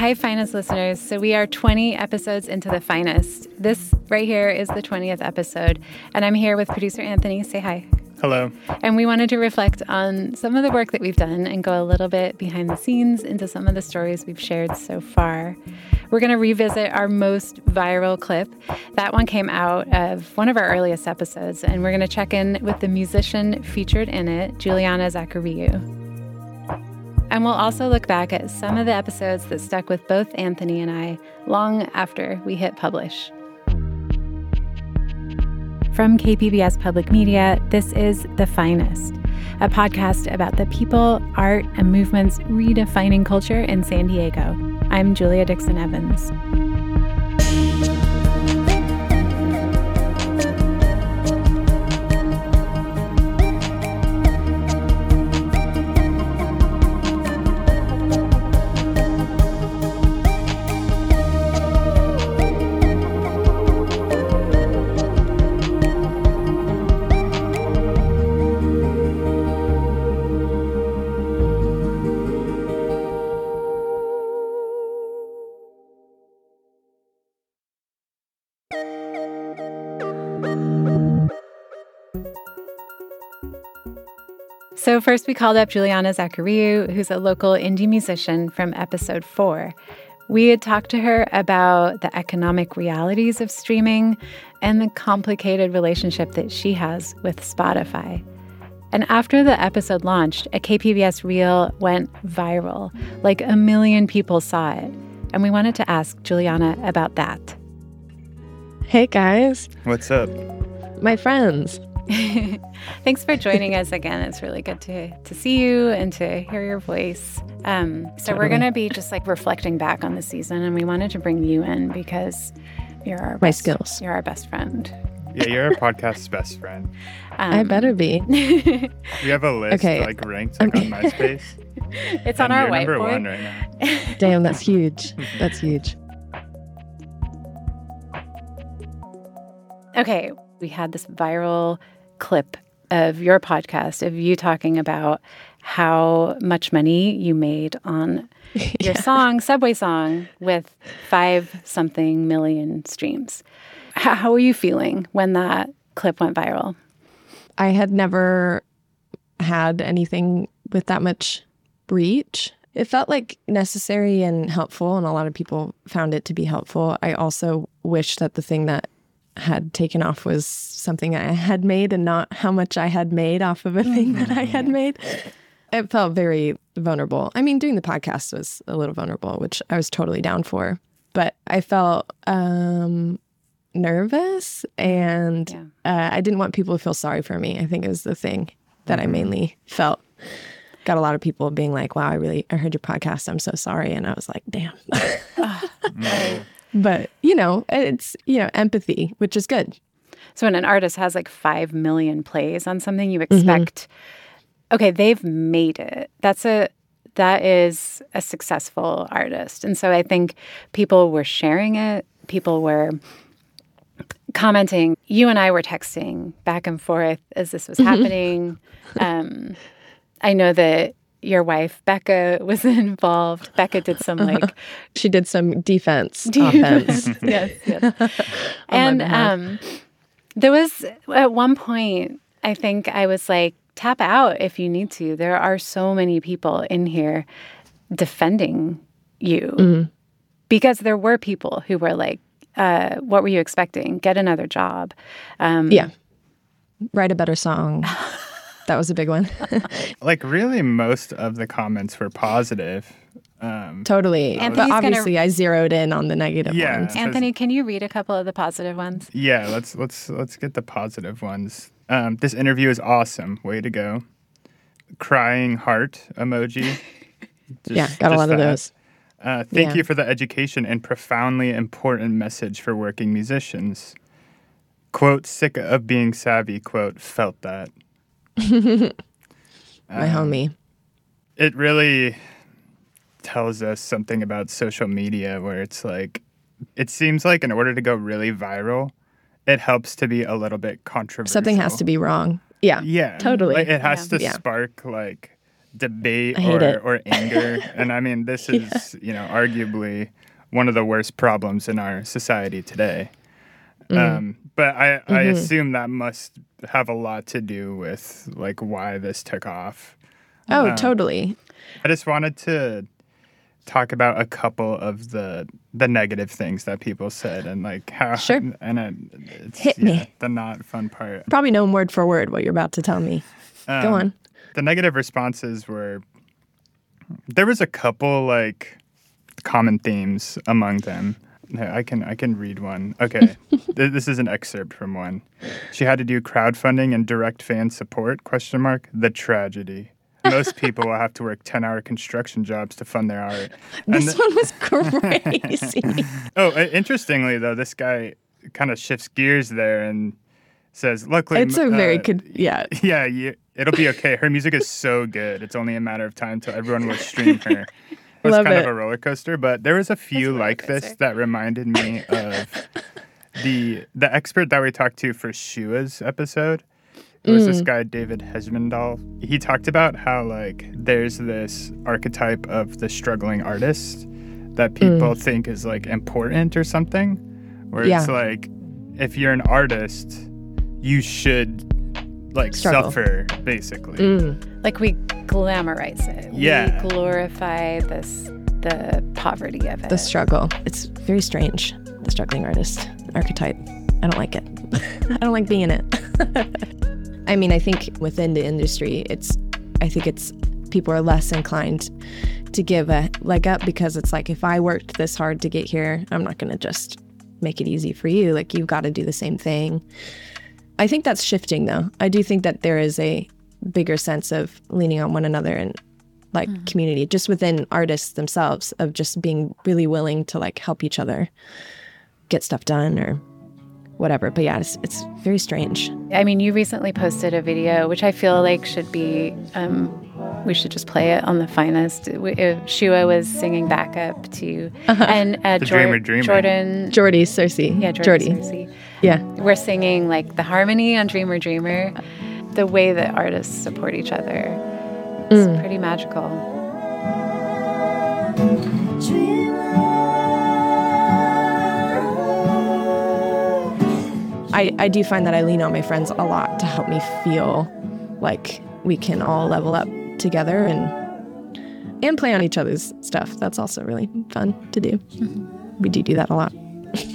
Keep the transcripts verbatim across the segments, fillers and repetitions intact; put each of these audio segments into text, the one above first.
Hi, Finest listeners. So we are twenty episodes into The Finest. This right here is the twentieth episode, and I'm here with producer Anthony. Say hi. Hello. And we wanted to reflect on some of the work that we've done and go a little bit behind the scenes into some of the stories we've shared so far. We're going to revisit our most viral clip. That one came out of one of our earliest episodes, and we're going to check in with the musician featured in it, Juliana Zachariou. And we'll also look back at some of the episodes that stuck with both Anthony and I long after we hit publish. From K P B S Public Media, this is The Finest, a podcast about the people, art, and movements redefining culture in San Diego. I'm Julia Dixon Evans. So first we called up Juliana Zachariou, who's a local indie musician from episode four. We had talked to her about the economic realities of streaming and the complicated relationship that she has with Spotify. And after the episode launched, a K P B S reel went viral. Like a million people saw it. And we wanted to ask Juliana about that. Hey, guys. What's up? My friends. Thanks for joining us again. It's really good to to see you and to hear your voice. Um, so totally. We're going to be just like reflecting back on the season, and we wanted to bring you in because you're our my best, skills. You're our best friend. Yeah, you're our podcast's best friend. Um, I better be. We have a list okay. like ranked like, on MySpace. It's on our you're whiteboard. Number one right now. Damn, that's huge. That's huge. Okay, we had this viral clip of your podcast of you talking about how much money you made on your yeah. song, Subway Song, with five something million streams. How, how were you feeling when that clip went viral? I had never had anything with that much reach. It felt like necessary and helpful, and a lot of people found it to be helpful. I also wish that the thing that had taken off was something I had made and not how much I had made off of a thing that I had made. It felt very vulnerable. I mean, doing the podcast was a little vulnerable, which I was totally down for. But I felt um, nervous, and yeah. uh, I didn't want people to feel sorry for me. I think it was the thing that I mainly felt. Got a lot of people being like, wow, I really, I heard your podcast. I'm so sorry. And I was like, damn. No. But, you know, it's, you know, empathy, which is good. So when an artist has like five million plays on something, you expect, mm-hmm. okay, they've made it. That's a, that is a successful artist. And so I think people were sharing it. People were commenting. You and I were texting back and forth as this was happening. um, I know that your wife, Becca, was involved. Becca did some like... She did some defense, offense. yes, yes. And um, there was, at one point, I think I was like, tap out if you need to. There are so many people in here defending you. Mm-hmm. Because there were people who were like, uh, what were you expecting? Get another job. Um, yeah. Write a better song. That was a big one. Like, really, most of the comments were positive. Um, totally. Anthony's but obviously, gonna... I zeroed in on the negative yeah, ones. Anthony, can you read a couple of the positive ones? Yeah, let's let's let's get the positive ones. Um, this interview is awesome. Way to go. Crying heart emoji. Just, yeah, got a lot that. of those. Uh, thank yeah. you for the education and profoundly important message for working musicians. Quote, sick of being savvy, quote, felt that. My um, homie. It really tells us something about social media where it's like, it seems like in order to go really viral, it helps to be a little bit controversial. Something has to be wrong. Yeah. Yeah. Totally. Like, it has yeah. to yeah. spark like debate I hate or, it. or anger. And I mean, this is, you know, arguably one of the worst problems in our society today. Mm. Um, but I, I Mhm. assume that must have a lot to do with like why this took off. Oh, Um, totally. I just wanted to talk about a couple of the the negative things that people said and like how Sure. and it, it's Hit yeah, me. the not fun part. Probably know word for word what you're about to tell me. Go Um, on. The negative responses were there was a couple like common themes among them. Here, I can I can read one. Okay, Th- this is an excerpt from one. She had to do crowdfunding and direct fan support? Question mark. The tragedy. Most people will have to work ten-hour construction jobs to fund their art. And This th- one was crazy. oh, uh, interestingly though, this guy kind of shifts gears there and says, "Luckily, It's a very uh, good, yeah. yeah, you, it'll be okay. Her music is so good. It's only a matter of time till everyone will stream her." It was Love kind it. of a roller coaster, but there was a few roller like this coaster. that reminded me of the the expert that we talked to for Shua's episode. It was this Mm. guy, David Hesmondal. He talked about how like there's this archetype of the struggling artist that people think is like important or something, where it's Mm. Yeah. like if you're an artist, you should like Struggle. suffer basically. Mm. Like we glamorize it. Yeah. We glorify this the poverty of it. The struggle. It's very strange. The struggling artist archetype. I don't like it. I don't like being in it. I mean, I think within the industry, it's, I think it's, people are less inclined to give a leg up because it's like, if I worked this hard to get here, I'm not going to just make it easy for you. Like, you've got to do the same thing. I think that's shifting, though. I do think that there is a bigger sense of leaning on one another and like Mm-hmm. community, just within artists themselves, of just being really willing to like help each other get stuff done or whatever. But yeah, it's, it's very strange. I mean, you recently posted a video, which I feel like should be, um, we should just play it on the finest. We- uh, Shua was singing backup to, and uh, The Jor- Dreamer Dreamer. Jordan, Jordy, Cersei. yeah, Jordy. Jordan Cersei. Yeah. We're singing like the harmony on Dreamer Dreamer. The way that artists support each other is Mm. pretty magical. I, I do find that I lean on my friends a lot to help me feel like we can all level up together and and play on each other's stuff. That's also really fun to do. We do do that a lot.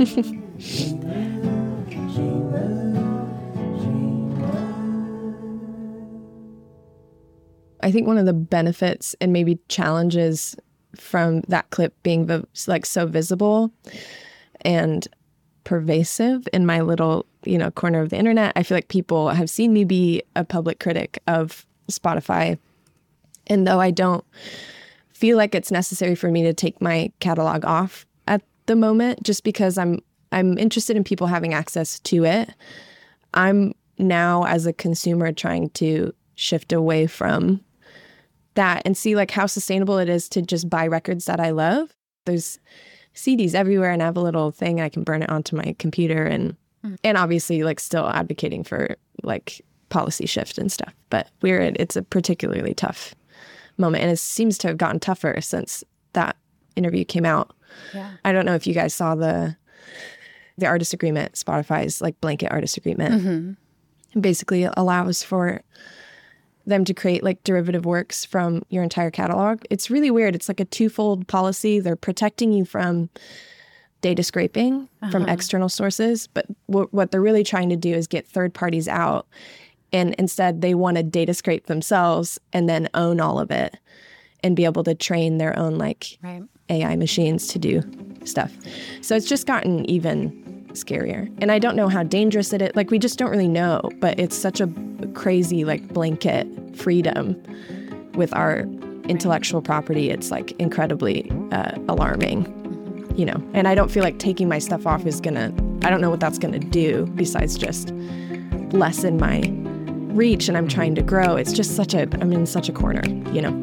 I think one of the benefits and maybe challenges from that clip being the, like so visible and pervasive in my little, you know, corner of the internet, I feel like people have seen me be a public critic of Spotify. And though I don't feel like it's necessary for me to take my catalog off at the moment, just because I'm I'm interested in people having access to it, I'm now as a consumer trying to shift away from that and see like how sustainable it is to just buy records that I love. There's C Ds everywhere, and I have a little thing I can burn it onto my computer, and mm. and obviously like still advocating for like policy shift and stuff. But we're in, it's a particularly tough moment, and it seems to have gotten tougher since that interview came out. Yeah. I don't know if you guys saw the the artist agreement, Spotify's like blanket artist agreement. Mm-hmm. It basically allows for them to create like derivative works from your entire catalog. It's really weird. It's like a twofold policy. They're protecting you from data scraping uh-huh. from external sources, but w- what they're really trying to do is get third parties out, and instead they want to data scrape themselves and then own all of it and be able to train their own like right. A I machines to do stuff. So it's just gotten even scarier. And I don't know how dangerous it is. Like, we just don't really know, but it's such a crazy like blanket freedom with our intellectual property. It's like incredibly uh, alarming, you know. And I don't feel like taking my stuff off is gonna, I don't know what that's gonna do besides just lessen my reach, and I'm trying to grow. It's just such a, I'm in such a corner, you know.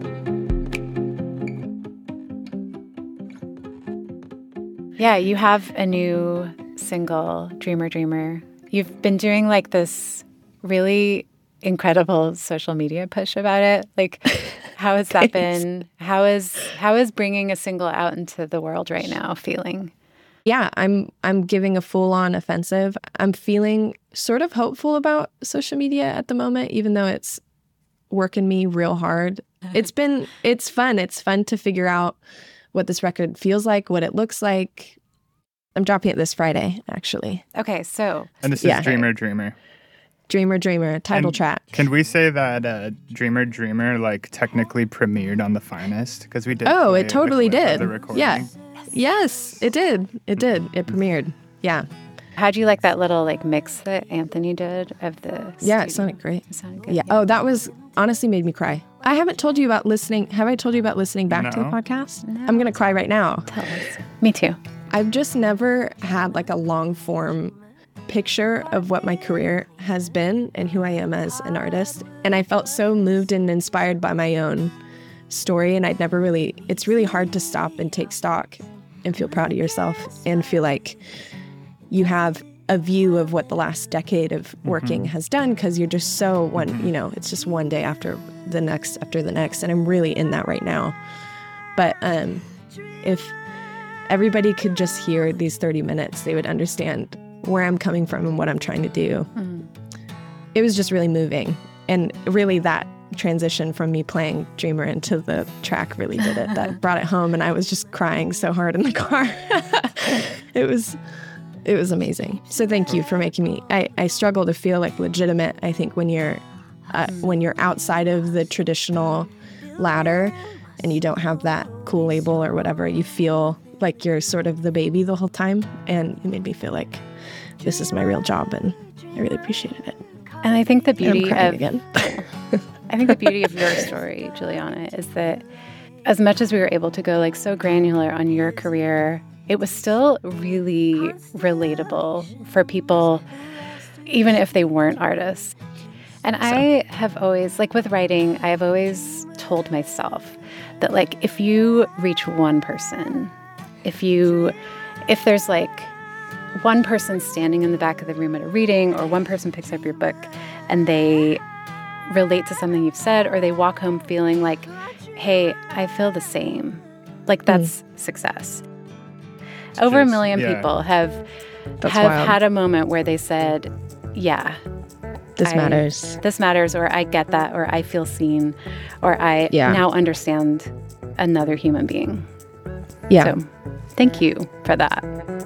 Yeah, you have a new single, Dreamer Dreamer. You've been doing like this really incredible social media push about it. Like, how has that been? How is how is bringing a single out into the world right now feeling? Yeah, I'm I'm giving a full-on offensive. I'm feeling sort of hopeful about social media at the moment, even though it's working me real hard. It's been it's fun. It's fun to figure out what this record feels like, what it looks like. I'm dropping it this Friday, actually. Okay, so And this Yeah. is Dreamer Dreamer. Dreamer Dreamer, title And track. Can we say that uh, Dreamer Dreamer like technically premiered on The Finest? Because we did. Oh, play it totally the clip of did. The recording. Yeah. Yes, it did. It did. It premiered. Yeah. how'd you like that little like mix that Anthony did of the Yeah, it studio? sounded great. It sounded good. Yeah. Oh, that was honestly made me cry. I haven't told you about listening. Have I told you about listening back to the No. podcast? No. I'm going to cry right now. Tell us. Me too. I've just never had like a long form picture of what my career has been and who I am as an artist. And I felt so moved and inspired by my own story. And I'd never really, it's really hard to stop and take stock and feel proud of yourself and feel like you have a view of what the last decade of working Mm-hmm. has done, because you're just so one, you know, it's just one day after the next after the next. And I'm really in that right now. But um, if everybody could just hear these thirty minutes, they would understand where I'm coming from and what I'm trying to do. Mm. It was just really moving. And really that transition from me playing Dreamer into the track really did it. That brought it home, and I was just crying so hard in the car. It was it was amazing. So thank you for making me I, I struggle to feel like legitimate, I think, when you're uh, when you're outside of the traditional ladder and you don't have that cool label or whatever. You feel like you're sort of the baby the whole time, and it made me feel like this is my real job, and I really appreciated it. And I think the And I'm beauty crying of again. I think the beauty of your story, Juliana, is that as much as we were able to go like so granular on your career, it was still really relatable for people, even if they weren't artists. And I have always, like with writing, I have always told myself that like if you reach one person, if you, if there's like one person standing in the back of the room at a reading, or one person picks up your book and they relate to something you've said, or they walk home feeling like, hey, I feel the same. Like that's mm. success. Over Just, a million yeah. people have That's have wild. had a moment where they said, yeah, This I- matters. this matters, or I get that, or I feel seen, or I Yeah. now understand another human being. Yeah. So thank you for that.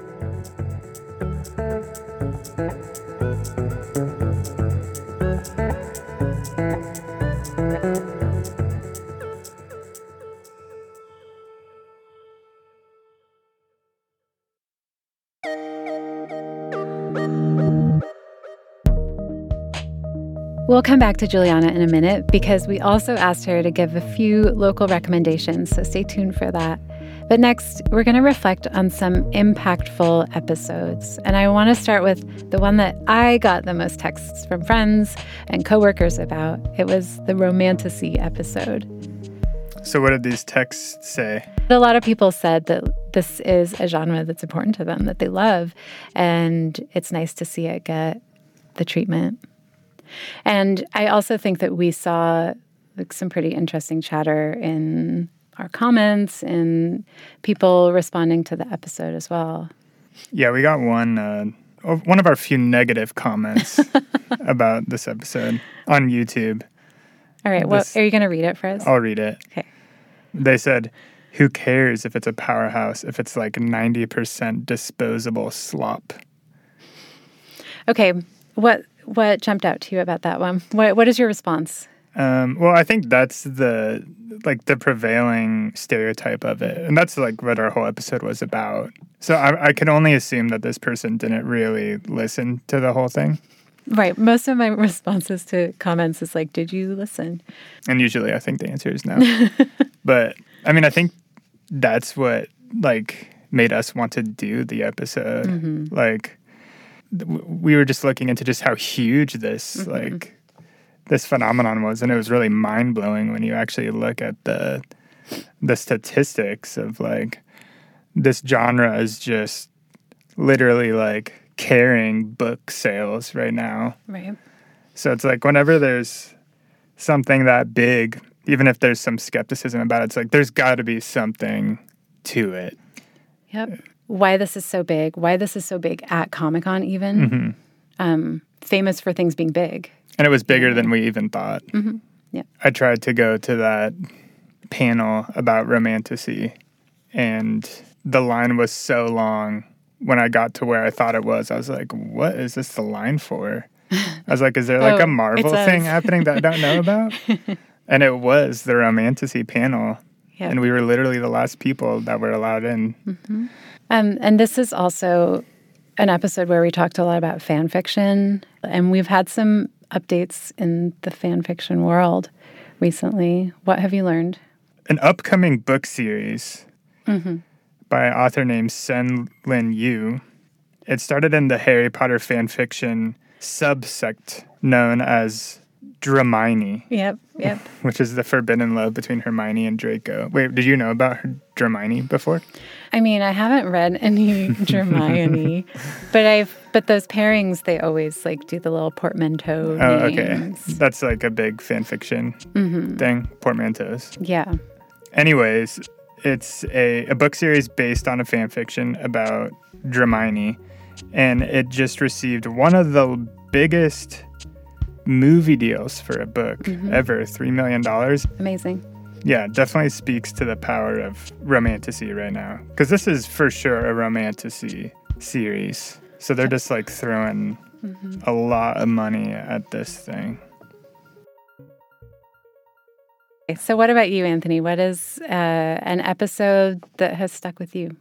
We'll come back to Juliana in a minute because we also asked her to give a few local recommendations, so stay tuned for that. But next, we're going to reflect on some impactful episodes. And I want to start with the one that I got the most texts from friends and coworkers about. It was the Romantasy episode. So what did these texts say? A lot of people said that this is a genre that's important to them, that they love, and it's nice to see it get the treatment. And I also think that we saw like some pretty interesting chatter in our comments and people responding to the episode as well. Yeah, we got one uh, one of our few negative comments about this episode on YouTube. All right, This- what are you going to read it for us? I'll read it. Okay. They said, "Who cares if it's a powerhouse if it's like ninety percent disposable slop?" Okay, what what jumped out to you about that one? What what is your response? Um, well, I think that's the like the prevailing stereotype of it, and that's like what our whole episode was about. So I, I can only assume that this person didn't really listen to the whole thing, Right. Most of my responses to comments is like, "Did you listen?" and usually I think the answer is no. But I mean, I think that's what like made us want to do the episode. Mm-hmm. Like th- we were just looking into just how huge this Mm-hmm. like this phenomenon was, and it was really mind blowing when you actually look at the the statistics of like this genre is just literally like carrying book sales right now. Right. So it's like whenever there's something that big, even if there's some skepticism about it, it's like there's got to be something to it. Yep. Why this is so big, why this is so big at Comic-Con even. Mm-hmm. Um, famous for things being big. And it was bigger yeah. than we even thought. Mm-hmm. Yeah. I tried to go to that panel about romantasy, and the line was so long. When I got to where I thought it was, I was like, what is this the line for? I was like, is there like oh, a Marvel thing happening that I don't know about? And it was the romantasy panel. Yep. And we were literally the last people that were allowed in. Mm-hmm. Um, and this is also an episode where we talked a lot about fan fiction. And we've had some updates in the fan fiction world recently. What have you learned? An upcoming book series mm-hmm. by an author named Sen Lin Yu. It started in the Harry Potter fan fiction subsect known as Dramini. Yep, yep. Which is the forbidden love between Hermione and Draco. Wait, did you know about her Dramini before? I mean, I haven't read any Hermione, but I've but those pairings they always like do the little portmanteau Oh, names. okay. That's like a big fan fiction mm-hmm. thing, portmanteaus. Yeah. Anyways, it's a, a book series based on a fan fiction about Dramini, and it just received one of the biggest movie deals for a book mm-hmm. ever, three million dollars. Amazing. Yeah, definitely speaks to the power of romantasy right now. Because this is for sure a romantasy series. So they're just like throwing mm-hmm. a lot of money at this thing. So what about you, Anthony? What is uh, an episode that has stuck with you?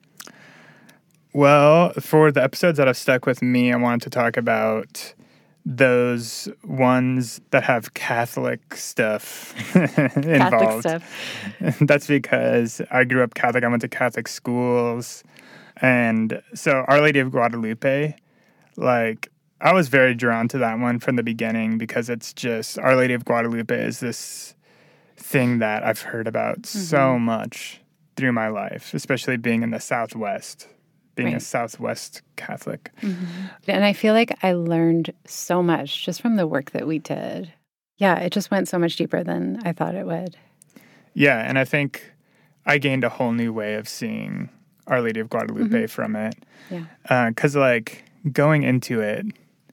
Well, for the episodes that have stuck with me, I wanted to talk about those ones that have Catholic stuff involved. Catholic stuff. That's because I grew up Catholic. I went to Catholic schools. And so Our Lady of Guadalupe, like, I was very drawn to that one from the beginning because it's just, Our Lady of Guadalupe is this thing that I've heard about mm-hmm. so much through my life, especially being in the Southwest. Being right. a Southwest Catholic. Mm-hmm. And I feel like I learned so much just from the work that we did. Yeah, it just went so much deeper than I thought it would. Yeah, and I think I gained a whole new way of seeing Our Lady of Guadalupe mm-hmm. from it. Yeah. Because, uh, like, going into it,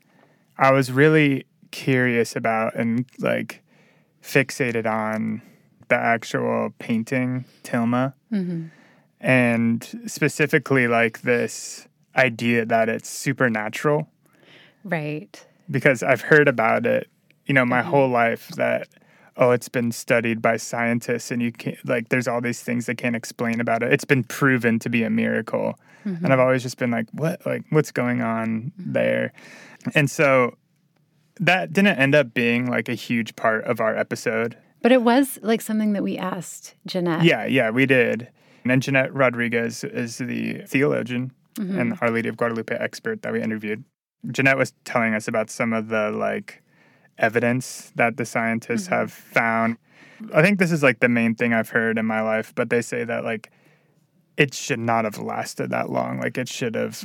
I was really curious about and, like, fixated on the actual painting, Tilma. Mm-hmm. And specifically, like, this idea that it's supernatural. Right. Because I've heard about it, you know, my mm-hmm. whole life that, oh, it's been studied by scientists and you can't, like, there's all these things they can't explain about it. It's been proven to be a miracle. Mm-hmm. And I've always just been like, what, like, what's going on mm-hmm. there? And so that didn't end up being, like, a huge part of our episode. But it was, like, something that we asked Jeanette. Yeah, yeah, we did. And then Jeanette Rodriguez is the theologian mm-hmm. and Our Lady of Guadalupe expert that we interviewed. Jeanette was telling us about some of the, like, evidence that the scientists mm-hmm. have found. I think this is, like, the main thing I've heard in my life, but they say that, like, it should not have lasted that long. Like, it should have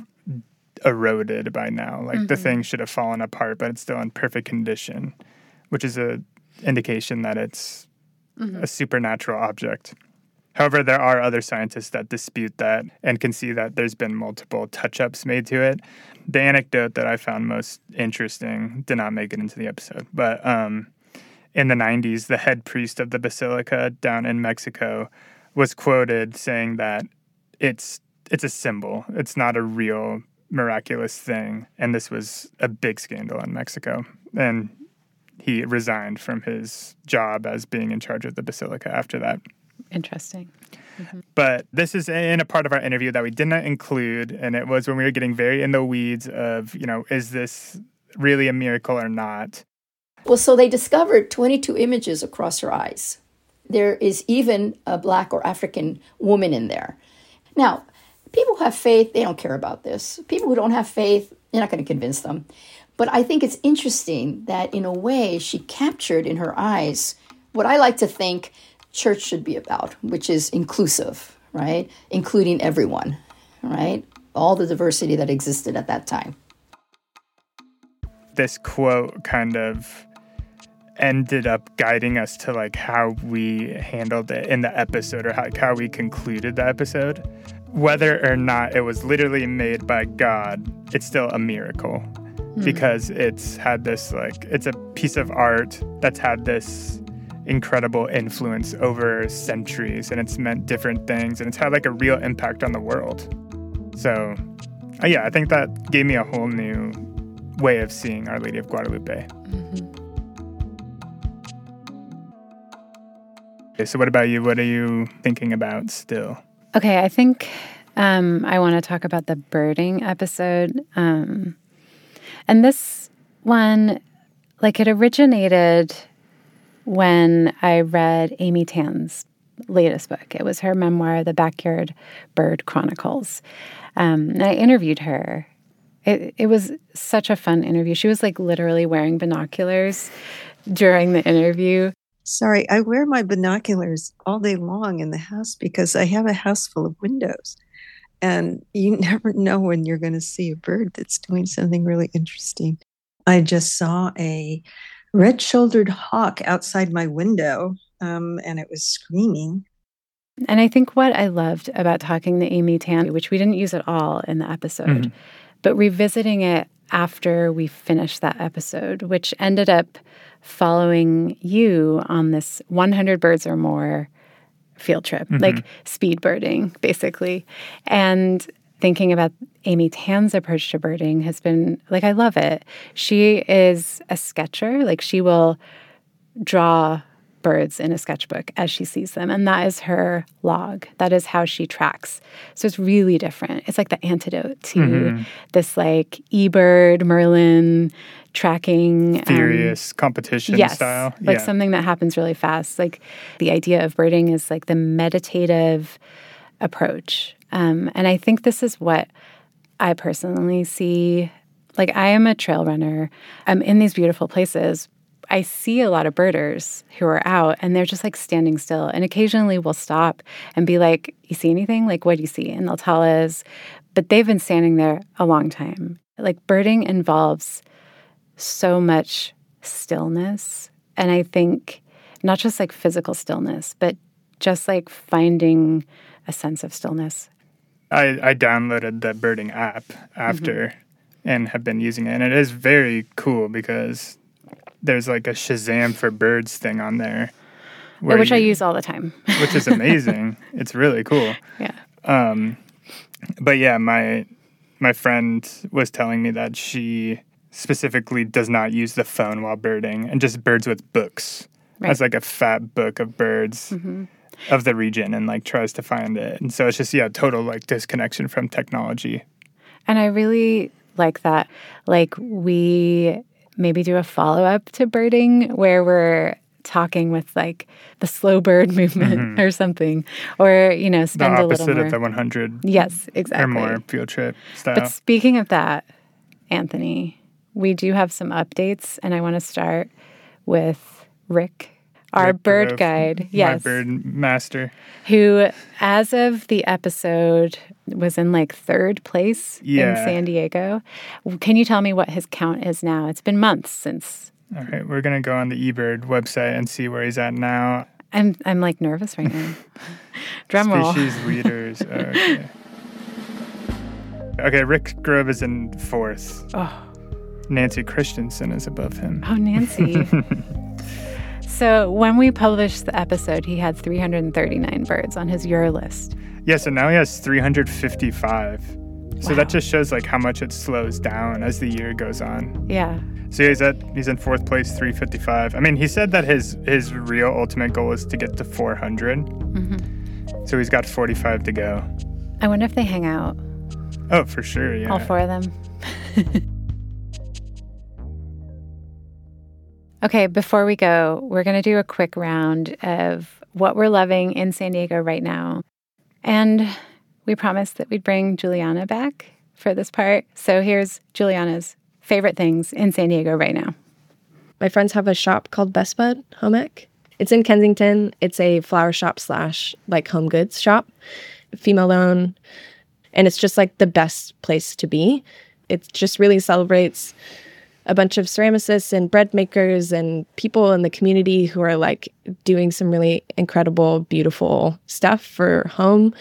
eroded by now. Like, mm-hmm. the thing should have fallen apart, but it's still in perfect condition, which is a indication that it's mm-hmm. a supernatural object. However, there are other scientists that dispute that and can see that there's been multiple touch-ups made to it. The anecdote that I found most interesting did not make it into the episode, but um, in the nineties, the head priest of the basilica down in Mexico was quoted saying that it's it's a symbol. It's not a real miraculous thing, and this was a big scandal in Mexico. And he resigned from his job as being in charge of the basilica after that. Interesting. Mm-hmm. But this is in a part of our interview that we did not include, and it was when we were getting very in the weeds of, you know, is this really a miracle or not? Well, so they discovered twenty-two images across her eyes. There is even a Black or African woman in there. Now, people who have faith, they don't care about this. People who don't have faith, you're not going to convince them. But I think it's interesting that in a way she captured in her eyes what I like to think church should be about, which is inclusive, right? Including everyone, right? All the diversity that existed at that time. this quote kind of ended up guiding us to like how we handled it in the episode, or how, how we concluded the episode. Whether or not it was literally made by God, it's still a miracle mm. because it's had this like, it's a piece of art that's had this incredible influence over centuries, and it's meant different things, and it's had like a real impact on the world. So uh, yeah, I think that gave me a whole new way of seeing Our Lady of Guadalupe. Mm-hmm. Okay, so what about you? What are you thinking about still? Okay, I think um, I want to talk about the birding episode. Um, and this one, like it originated when I read Amy Tan's latest book. It was her memoir, The Backyard Bird Chronicles. Um, and I interviewed her. It, it was such a fun interview. She was like literally wearing binoculars during the interview. Sorry, I wear my binoculars all day long in the house because I have a house full of windows. And you never know when you're going to see a bird that's doing something really interesting. I just saw a red-shouldered hawk outside my window, um, and it was screaming. And I think what I loved about talking to Amy Tan, which we didn't use at all in the episode, mm-hmm. but revisiting it after we finished that episode, which ended up following you on this one hundred birds or more field trip, mm-hmm. like speed birding, basically. And thinking about Amy Tan's approach to birding has been, like, I love it. She is a sketcher. Like, she will draw birds in a sketchbook as she sees them. And that is her log. That is how she tracks. So it's really different. It's like the antidote to mm-hmm. this like eBird, Merlin tracking. Furious um, competition yes, style. Like yeah. something that happens really fast. Like the idea of birding is like the meditative approach. Um, and I think this is what I personally see. Like I am a trail runner. I'm in these beautiful places. I see a lot of birders who are out and they're just like standing still. And occasionally we'll stop and be like, you see anything? Like, what do you see? And they'll tell us. But they've been standing there a long time. Like birding involves so much stillness. And I think not just like physical stillness, but just like finding a sense of stillness. I, I downloaded the birding app after mm-hmm. and have been using it. And it is very cool because there's like a Shazam for birds thing on there. Yeah, which you, I use all the time. Which is amazing. It's really cool. Yeah. Um, but yeah, my my friend was telling me that she specifically does not use the phone while birding and just birds with books. Right. As like a fat book of birds mm-hmm. of the region and like tries to find it. And so it's just, yeah, total like disconnection from technology. And I really like that. Like we maybe do a follow-up to birding where we're talking with like the slow bird movement mm-hmm. or something, or, you know, spend the a little more. The opposite of the one hundred yes, exactly. or more field trip style. But speaking of that, Anthony, we do have some updates, and I want to start with Rick, our Rick bird Grove, guide. Yes. My bird master. Who, as of the episode, was in like third place yeah. in San Diego. Can you tell me what his count is now? It's been months since. All right, we're going to go on the eBird website and see where he's at now. I'm I'm like nervous right now. Drum roll. Species leaders. Okay. Okay, Rick Grove is in fourth. Oh. Nancy Christensen is above him. Oh, Nancy. So when we published the episode, he had three hundred thirty-nine birds on his Your list. Yeah, so now he has three hundred fifty-five. So wow. that just shows like how much it slows down as the year goes on. Yeah. So he's at he's in fourth place, three fifty-five. I mean, he said that his his real ultimate goal is to get to four hundred. Mm-hmm. So he's got forty-five to go. I wonder if they hang out. Oh, for sure, yeah. All four of them. Okay, before we go, we're going to do a quick round of what we're loving in San Diego right now. And we promised that we'd bring Juliana back for this part. So here's Juliana's favorite things in San Diego right now. My friends have a shop called Best Bud Home Ec. It's in Kensington. It's a flower shop slash like home goods shop, female owned. And it's just like the best place to be. It just really celebrates a bunch of ceramicists and bread makers and people in the community who are like doing some really incredible, beautiful stuff for home,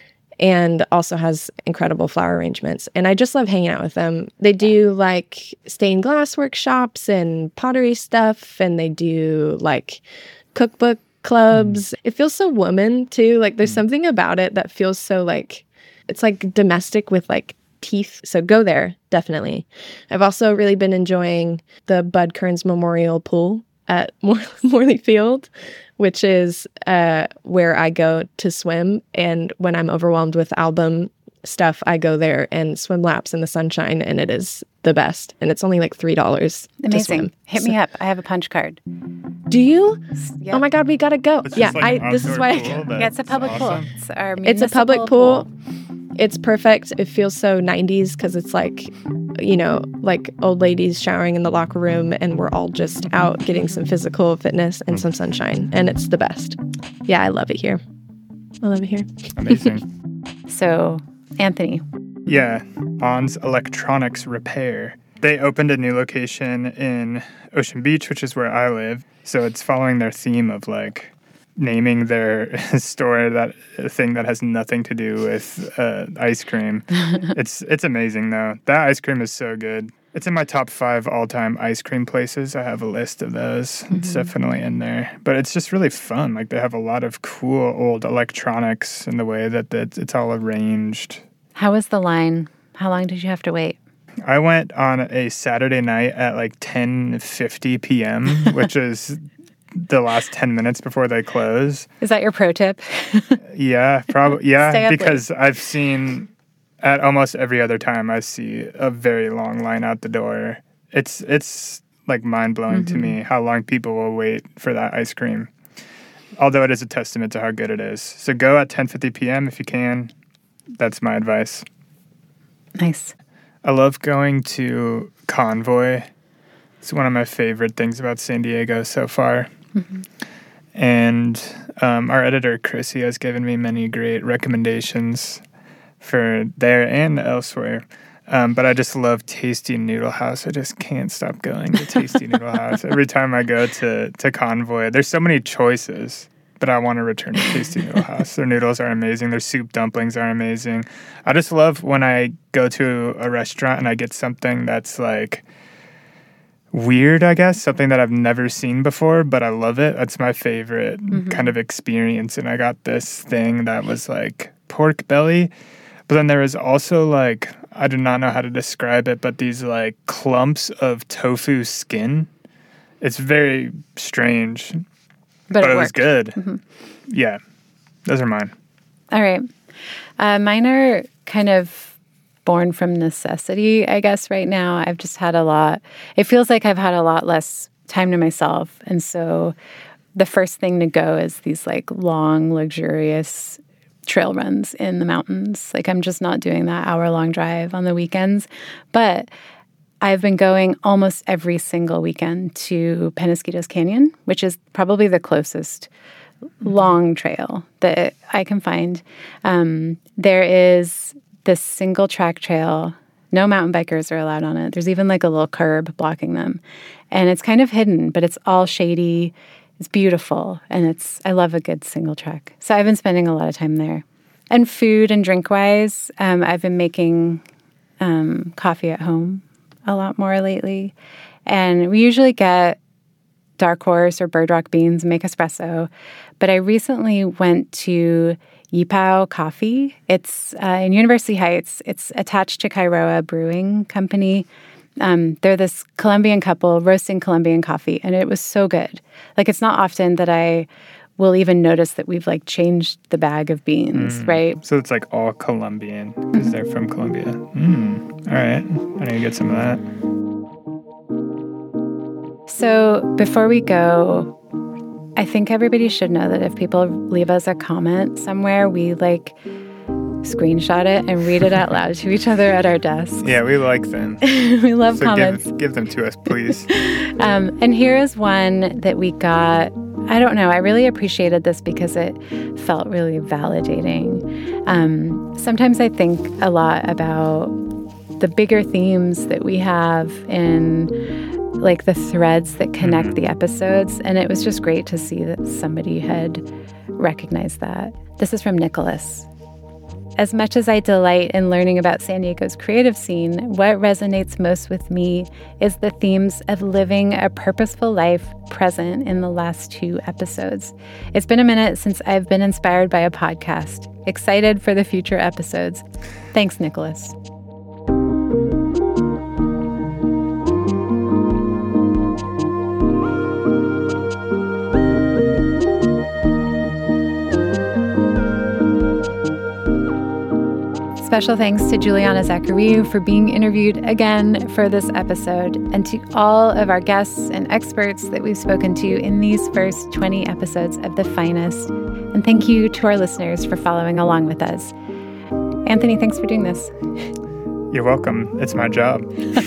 and also has incredible flower arrangements. And I just love hanging out with them. They do like stained glass workshops and pottery stuff, and they do like cookbook clubs. Mm. It feels so woman too. Like there's mm. something about it that feels so like, it's like domestic with like teeth. So go there, definitely. I've also really been enjoying the Bud Kearns Memorial Pool at Mor- Morley Field, which is uh, where I go to swim. And when I'm overwhelmed with album stuff, I go there and swim laps in the sunshine, and it is the best. And it's only like three dollars Amazing. to swim. Hit so. me up. I have a punch card. Do you? Yep. Oh my God, we gotta go. It's Yeah, like I. This is why. I, yeah, it's a public awesome. pool. It's our it's a public pool. pool. It's perfect. It feels so nineties because it's like, you know, like old ladies showering in the locker room, and we're all just out getting some physical fitness and some sunshine, and it's the best. Yeah, I love it here. I love it here. Amazing. So, Anthony. Yeah, On's Electronics Repair. They opened a new location in Ocean Beach, which is where I live. So it's following their theme of like naming their store that thing that has nothing to do with uh, ice cream. it's it's amazing though. That ice cream is so good. It's in my top five all-time ice cream places. I have a list of those. Mm-hmm. It's definitely in there. But it's just really fun. Like they have a lot of cool old electronics in the way that it's, it's all arranged. How was the line? How long did you have to wait? I went on a Saturday night at like ten fifty p.m., which is the last ten minutes before they close. Is that your pro tip? Yeah, probably. Yeah, because late. I've seen at almost every other time I see a very long line out the door. It's it's like mind-blowing mm-hmm. to me how long people will wait for that ice cream. Although it is a testament to how good it is. So go at ten fifty p.m. if you can. That's my advice. Nice. I love going to Convoy. It's one of my favorite things about San Diego so far. Mm-hmm. And um, our editor, Chrissy, has given me many great recommendations for there and elsewhere. Um, but I just love Tasty Noodle House. I just can't stop going to Tasty Noodle House. Every time I go to, to Convoy, there's so many choices. But I want to return to Tasty Noodle House. Their noodles are amazing. Their soup dumplings are amazing. I just love when I go to a restaurant and I get something that's like weird, I guess, something that I've never seen before, but I love it. That's my favorite mm-hmm. kind of experience. And I got this thing that was like pork belly, but then there was also like, I do not know how to describe it, but these like clumps of tofu skin. It's very strange. But, but it, it was good. Mm-hmm. Yeah. Those are mine. All right. Uh, mine are kind of born from necessity, I guess, right now. I've just had a lot. It feels like I've had a lot less time to myself. And so the first thing to go is these like long, luxurious trail runs in the mountains. Like I'm just not doing that hour-long drive on the weekends. But I've been going almost every single weekend to Penasquitos Canyon, which is probably the closest long trail that I can find. Um, there is this single track trail. No mountain bikers are allowed on it. There's even like a little curb blocking them. And it's kind of hidden, but it's all shady. It's beautiful. And it's I love a good single track. So I've been spending a lot of time there. And food and drink-wise, um, I've been making um, coffee at home a lot more lately. And we usually get Dark Horse or Bird Rock beans and make espresso. But I recently went to Yipao Coffee. It's uh, in University Heights. It's attached to Kairoa Brewing Company. Um, they're this Colombian couple roasting Colombian coffee, and it was so good. Like, it's not often that I will even notice that we've, like, changed the bag of beans, mm. right? So it's, like, all Colombian because mm-hmm. they're from Colombia. Mm. All right. I need to get some of that. So before we go, I think everybody should know that if people leave us a comment somewhere, we, like, screenshot it and read it out loud to each other at our desks. Yeah, we like them. We love so comments. Give, give them to us, please. um, and here is one that we got. I don't know. I really appreciated this because it felt really validating. Um, sometimes I think a lot about the bigger themes that we have in like the threads that connect the episodes. And it was just great to see that somebody had recognized that. This is from Nicholas. As much as I delight in learning about San Diego's creative scene, what resonates most with me is the themes of living a purposeful life present in the last two episodes. It's been a minute since I've been inspired by a podcast. Excited for the future episodes. Thanks, Nicholas. Special thanks to Juliana Zachariou for being interviewed again for this episode, and to all of our guests and experts that we've spoken to in these first twenty episodes of The Finest. And thank you to our listeners for following along with us. Anthony, thanks for doing this. You're welcome. It's my job.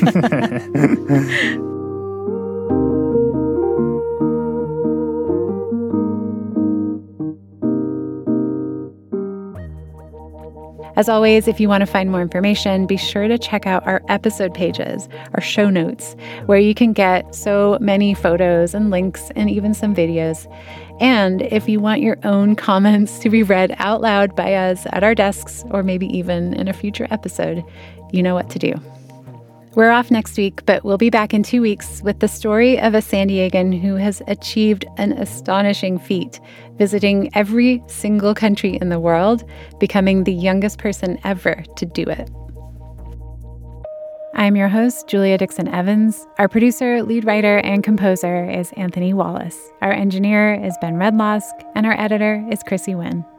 As always, if you want to find more information, be sure to check out our episode pages, our show notes, where you can get so many photos and links and even some videos. And if you want your own comments to be read out loud by us at our desks, or maybe even in a future episode, you know what to do. We're off next week, but we'll be back in two weeks with the story of a San Diegan who has achieved an astonishing feat, visiting every single country in the world, becoming the youngest person ever to do it. I'm your host, Julia Dixon Evans. Our producer, lead writer, and composer is Anthony Wallace. Our engineer is Ben Redlosk, and our editor is Chrissy Wynn.